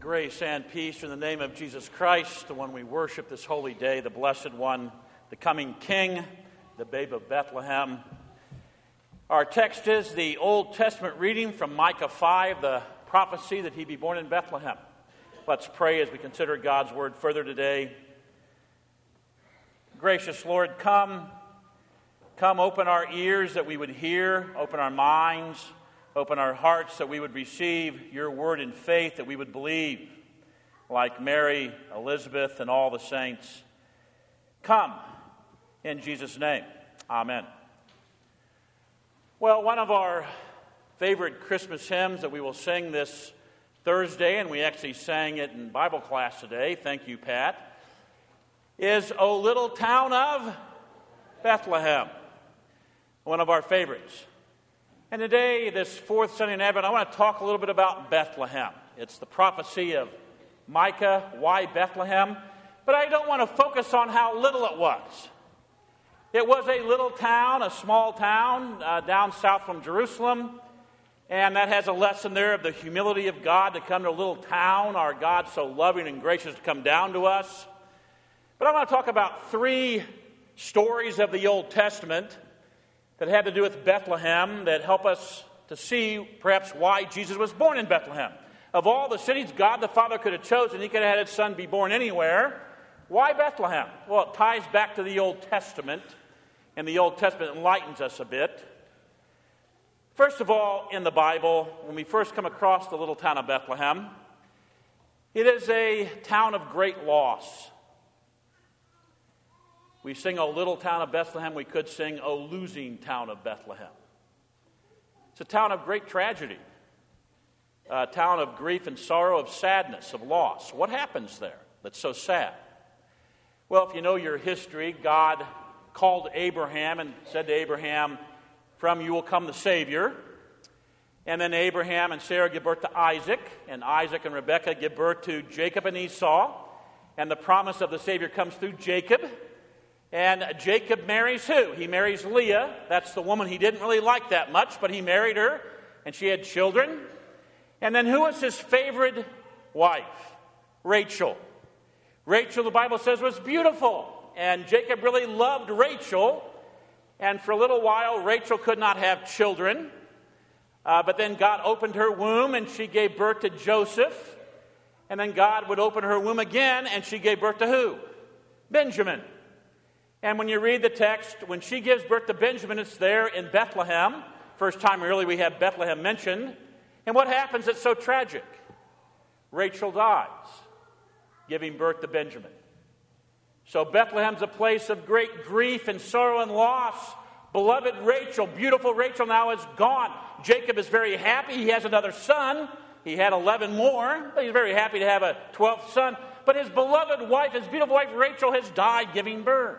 Grace and peace in the name of Jesus Christ, the one we worship this holy day, the Blessed One, the coming King, the Babe of Bethlehem. Our text is the Old Testament reading from Micah 5, the prophecy that he be born in Bethlehem. Let's pray as we consider God's word further today. Gracious Lord, come, open our ears that we would hear, open our minds, open our hearts that we would receive your word in faith, that we would believe, like Mary, Elizabeth, and all the saints. Come, in Jesus' name. Amen. Well, one of our favorite Christmas hymns that we will sing this Thursday, and we actually sang it in Bible class today, thank you, Pat, is O Little Town of Bethlehem, one of our favorites. And today, this fourth Sunday in Advent, I want to talk a little bit about Bethlehem. It's the prophecy of Micah, why Bethlehem? But I don't want to focus on how little it was. It was a little town, a small town down south from Jerusalem. And that has a lesson there of the humility of God to come to a little town, our God so loving and gracious to come down to us. But I want to talk about three stories of the Old Testament that had to do with Bethlehem that help us to see perhaps why Jesus was born in Bethlehem. Of all the cities God the Father could have chosen, he could have had his son be born anywhere. Why Bethlehem? Well, it ties back to the Old Testament, and the Old Testament enlightens us a bit. First of all, in the Bible, when we first come across the little town of Bethlehem, it is a town of great loss. We sing, O Little Town of Bethlehem. We could sing, O Losing Town of Bethlehem. It's a town of great tragedy, a town of grief and sorrow, of sadness, of loss. What happens there that's so sad? Well, if you know your history, God called Abraham and said to Abraham, from you will come the Savior. And then Abraham and Sarah give birth to Isaac, and Isaac and Rebekah give birth to Jacob and Esau. And the promise of the Savior comes through Jacob. And Jacob marries who? He marries Leah. That's the woman he didn't really like that much, but he married her, and she had children. And then who was his favorite wife? Rachel. Rachel, the Bible says, was beautiful. And Jacob really loved Rachel. And for a little while, Rachel could not have children. But then God opened her womb, and she gave birth to Joseph. And then God would open her womb again, and she gave birth to who? Benjamin. And when you read the text, when she gives birth to Benjamin, it's there in Bethlehem. First time really we have Bethlehem mentioned. And what happens that's so tragic? Rachel dies, giving birth to Benjamin. So Bethlehem's a place of great grief and sorrow and loss. Beloved Rachel, beautiful Rachel, now is gone. Jacob is very happy. He has another son. He had 11 more, but he's very happy to have a 12th son. But his beloved wife, his beautiful wife Rachel, has died giving birth.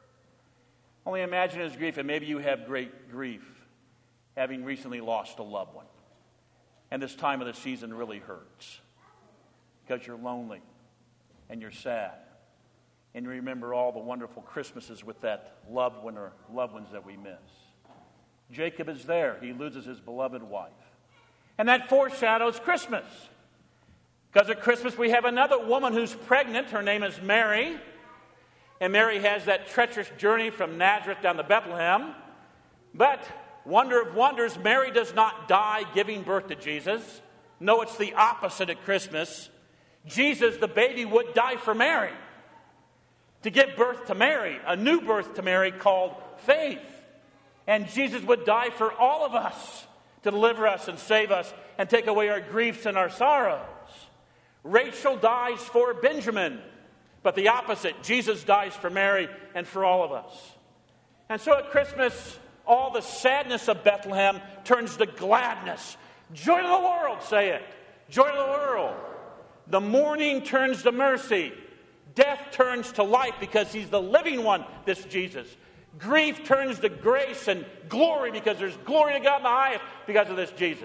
Only imagine his grief, and maybe you have great grief, having recently lost a loved one. And this time of the season really hurts, because you're lonely, and you're sad, and you remember all the wonderful Christmases with that loved one or loved ones that we miss. Jacob is there. He loses his beloved wife. And that foreshadows Christmas. Because at Christmas we have another woman who's pregnant. Her name is Mary. And Mary has that treacherous journey from Nazareth down to Bethlehem. But, wonder of wonders, Mary does not die giving birth to Jesus. No, it's the opposite at Christmas. Jesus, the baby, would die for Mary. To give birth to Mary, a new birth to Mary called faith. And Jesus would die for all of us to deliver us and save us and take away our griefs and our sorrows. Rachel dies for Benjamin. But the opposite, Jesus dies for Mary and for all of us. And so at Christmas, all the sadness of Bethlehem turns to gladness. Joy to the world, say it. Joy to the world. The mourning turns to mercy. Death turns to life because he's the living one, this Jesus. Grief turns to grace and glory because there's glory to God in the highest because of this Jesus.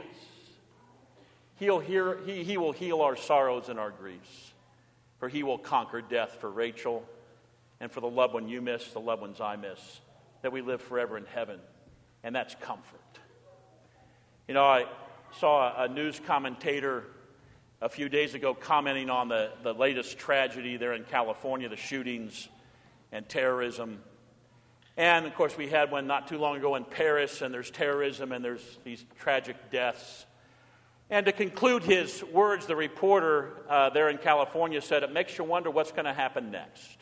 He will heal our sorrows and our griefs. For he will conquer death for Rachel and for the loved one you miss, the loved ones I miss, that we live forever in heaven. And that's comfort. You know, I saw a news commentator a few days ago commenting on the latest tragedy there in California, the shootings and terrorism. And, of course, we had one not too long ago in Paris, and there's terrorism and there's these tragic deaths. And to conclude his words, the reporter there in California said, it makes you wonder what's going to happen next.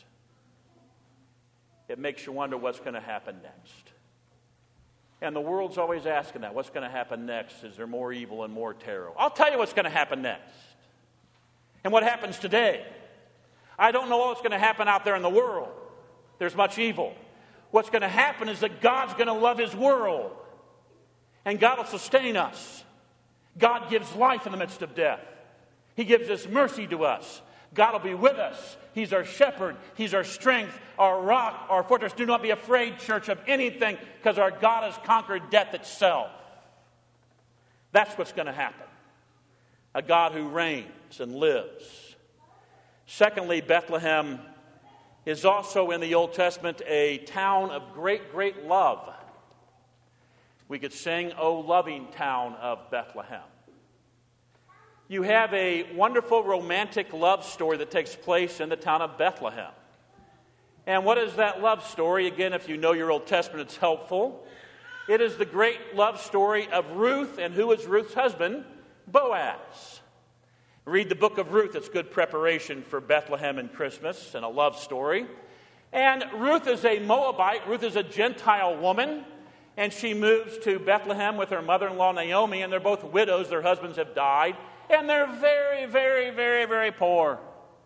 It makes you wonder what's going to happen next. And the world's always asking that. What's going to happen next? Is there more evil and more terror? I'll tell you what's going to happen next. And what happens today. I don't know what's going to happen out there in the world. There's much evil. What's going to happen is that God's going to love His world. And God will sustain us. God gives life in the midst of death. He gives His mercy to us. God will be with us. He's our shepherd. He's our strength, our rock, our fortress. Do not be afraid, church, of anything, because our God has conquered death itself. That's what's going to happen. A God who reigns and lives. Secondly, Bethlehem is also in the Old Testament a town of great, great love. We could sing, O loving town of Bethlehem. You have a wonderful romantic love story that takes place in the town of Bethlehem. And what is that love story? Again, if you know your Old Testament, it's helpful. It is the great love story of Ruth, and who is Ruth's husband? Boaz. Read the book of Ruth. It's good preparation for Bethlehem and Christmas and a love story. And Ruth is a Moabite. Ruth is a Gentile woman. And she moves to Bethlehem with her mother-in-law Naomi, and they're both widows. Their husbands have died. And they're very, very, very, very poor.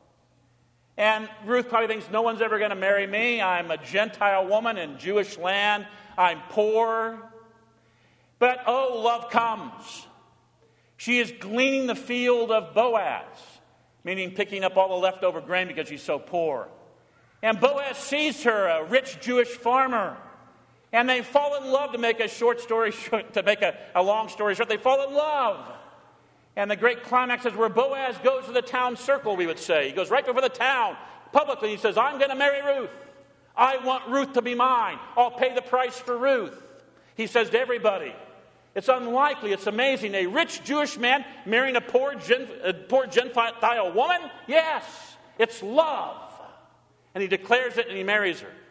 And Ruth probably thinks, no one's ever going to marry me. I'm a Gentile woman in Jewish land. I'm poor. But, oh, love comes. She is gleaning the field of Boaz, meaning picking up all the leftover grain because she's so poor. And Boaz sees her, a rich Jewish farmer. And they fall in love, to make a short story short, to make a long story short. They fall in love. And the great climax is where Boaz goes to the town circle, we would say. He goes right before the town, publicly. He says, I'm going to marry Ruth. I want Ruth to be mine. I'll pay the price for Ruth. He says to everybody. It's unlikely. It's amazing. A rich Jewish man marrying a poor Gentile woman? Yes. It's love. And he declares it and he marries her.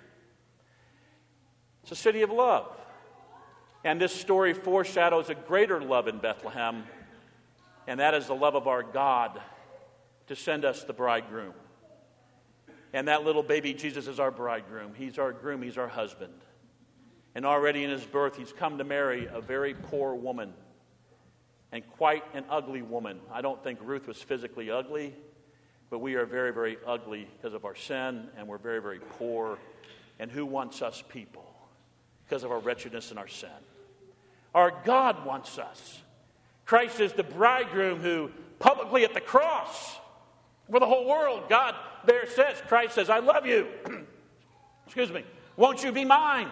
It's a city of love. And this story foreshadows a greater love in Bethlehem, and that is the love of our God to send us the bridegroom. And that little baby Jesus is our bridegroom. He's our groom. He's our husband. And already in his birth, he's come to marry a very poor woman, and quite an ugly woman. I don't think Ruth was physically ugly, but we are very, very ugly because of our sin, and we're very, very poor. And who wants us people? Because of our wretchedness and our sin. Our God wants us. Christ is the bridegroom who publicly at the cross, for the whole world, God there says, Christ says, I love you. Excuse me. Won't you be mine?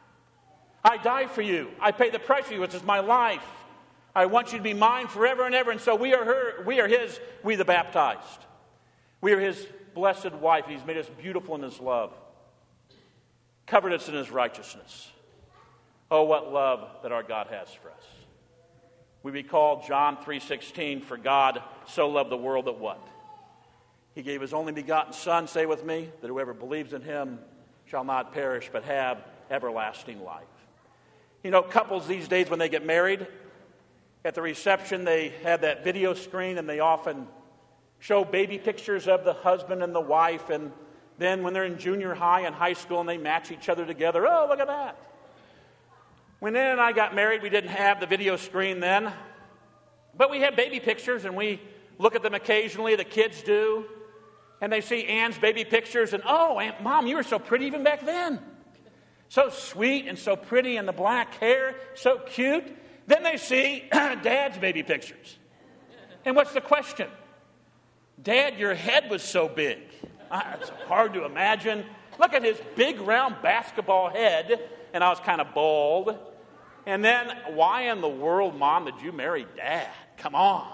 I died for you. I paid the price for you, which is my life. I want you to be mine forever and ever. And so we are his, we the baptized. We are his blessed wife. He's made us beautiful in his love. Covered us in his righteousness. Oh, what love that our God has for us. We recall John 3:16, for God so loved the world that what? He gave his only begotten Son, say with me, that whoever believes in him shall not perish but have everlasting life. You know, couples these days when they get married, at the reception they have that video screen and they often show baby pictures of the husband and the wife, and then when they're in junior high and high school and they match each other together, oh, look at that. When Ann and I got married, we didn't have the video screen then. But we had baby pictures, and we look at them occasionally. The kids do. And they see Ann's baby pictures, and, oh, Aunt, Mom, you were so pretty even back then. So sweet and so pretty, and the black hair, so cute. Then they see Dad's baby pictures. And what's the question? Dad, your head was so big. It's hard to imagine. Look at his big, round basketball head. And I was kind of bald. And then, why in the world, Mom, did you marry Dad? Come on.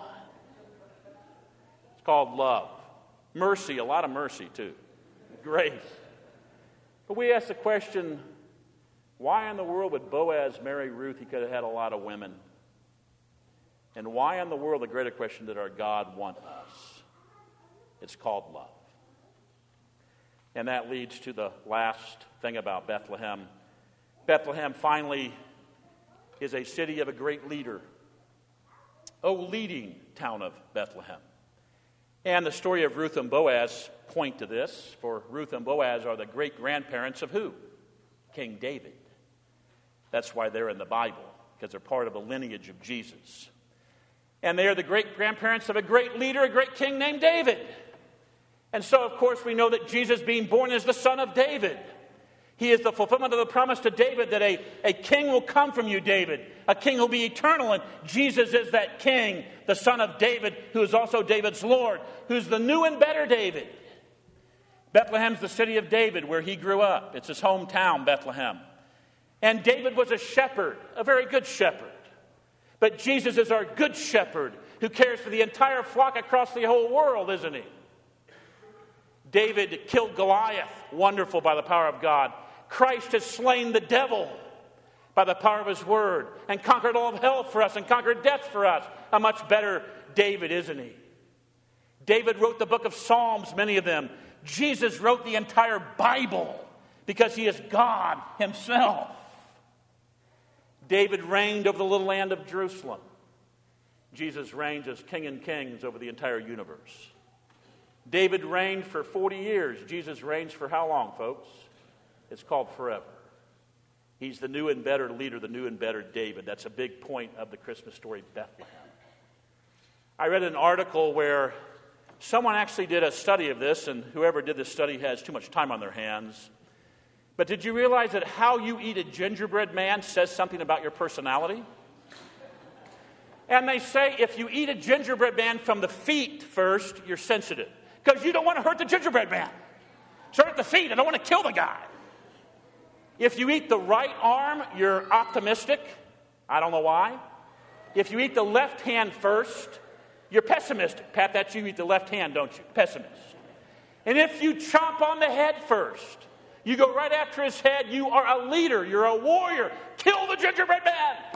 It's called love. Mercy, a lot of mercy, too. Grace. But we ask the question, why in the world would Boaz marry Ruth? He could have had a lot of women. And why in the world, the greater question, did our God want us? It's called love. And that leads to the last thing about Bethlehem. Bethlehem finally is a city of a great leader. O leading town of Bethlehem. And the story of Ruth and Boaz point to this, for Ruth and Boaz are the great-grandparents of who? King David. That's why they're in the Bible, because they're part of the lineage of Jesus. And they are the great-grandparents of a great leader, a great king named David. And so, of course, we know that Jesus, being born, is the son of David. He is the fulfillment of the promise to David that a king will come from you, David. A king will be eternal, and Jesus is that king, the son of David, who is also David's Lord, who's the new and better David. Bethlehem's the city of David, where he grew up. It's his hometown, Bethlehem. And David was a shepherd, a very good shepherd. But Jesus is our good shepherd who cares for the entire flock across the whole world, isn't he? David killed Goliath, wonderful by the power of God. Christ has slain the devil by the power of his word and conquered all of hell for us and conquered death for us. A much better David, isn't he? David wrote the book of Psalms, many of them. Jesus wrote the entire Bible because he is God himself. David reigned over the little land of Jerusalem. Jesus reigns as King and Kings over the entire universe. David reigned for 40 years. Jesus reigns for how long, folks? It's called forever. He's the new and better leader, the new and better David. That's a big point of the Christmas story, Bethlehem. I read an article where someone actually did a study of this, and whoever did this study has too much time on their hands. But did you realize that how you eat a gingerbread man says something about your personality? And they say if you eat a gingerbread man from the feet first, you're sensitive. Because you don't want to hurt the gingerbread man. Start at the feet. I don't want to kill the guy. If you eat the right arm, you're optimistic. I don't know why. If you eat the left hand first, you're pessimistic. Pat, that's you eat the left hand, don't you? Pessimist. And if you chomp on the head first, you go right after his head, you are a leader. You're a warrior. Kill the gingerbread man.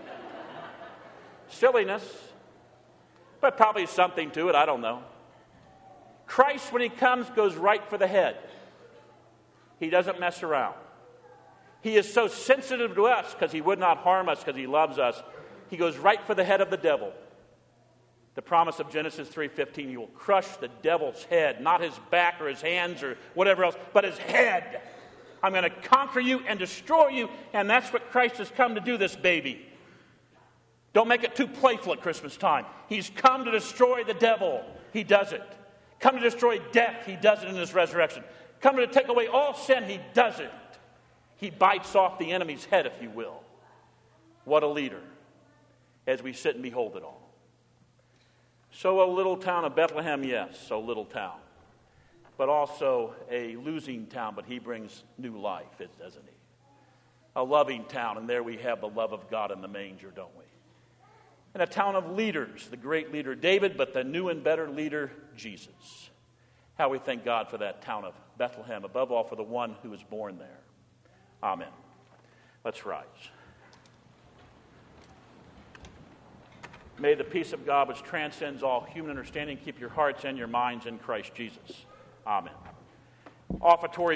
Silliness. But probably something to it. I don't know. Christ, when he comes, goes right for the head. He doesn't mess around. He is so sensitive to us because he would not harm us because he loves us. He goes right for the head of the devil. The promise of Genesis 3:15, you will crush the devil's head, not his back or his hands or whatever else, but his head. I'm going to conquer you and destroy you, and that's what Christ has come to do, this baby. Don't make it too playful at Christmas time. He's come to destroy the devil. He does it. Come to destroy death. He does it in his resurrection. Come to take away all sin. He does it. He bites off the enemy's head, if you will. What a leader, as we sit and behold it all. So a little town of Bethlehem, yes, so little town. But also a losing town, but he brings new life, doesn't he? A loving town, and there we have the love of God in the manger, don't we? And a town of leaders, the great leader David, but the new and better leader Jesus. How we thank God for that town of Bethlehem, above all for the one who was born there. Amen. Let's rise. May the peace of God, which transcends all human understanding, keep your hearts and your minds in Christ Jesus. Amen. Offertory.